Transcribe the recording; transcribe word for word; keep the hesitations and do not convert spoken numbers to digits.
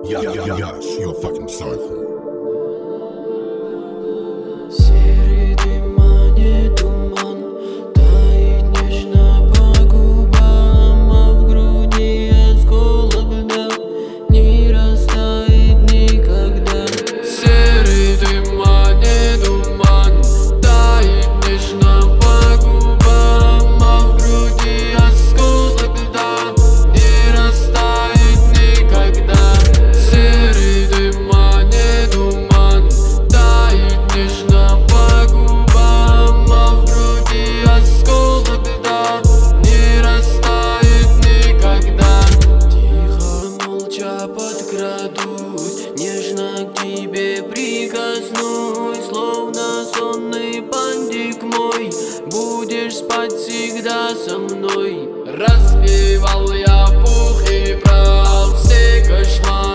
Yeah, yeah, yeah, yeah, you're a fucking psycho. Серый тумане туман тает нежно по губам, а в груди осколок льда не растает никогда. Серый тумане туман тает нежно по губам, а в груди осколок льда не растает никогда. Серый тумане туман тает нежно по губам, а в груди осколок льда не растает никогда. Тихо, молча подкрадусь, нежно к тебе прикоснусь, словно сонный бандик мой, будешь спать всегда со мной. Разбивал я пух и прах все кошмары.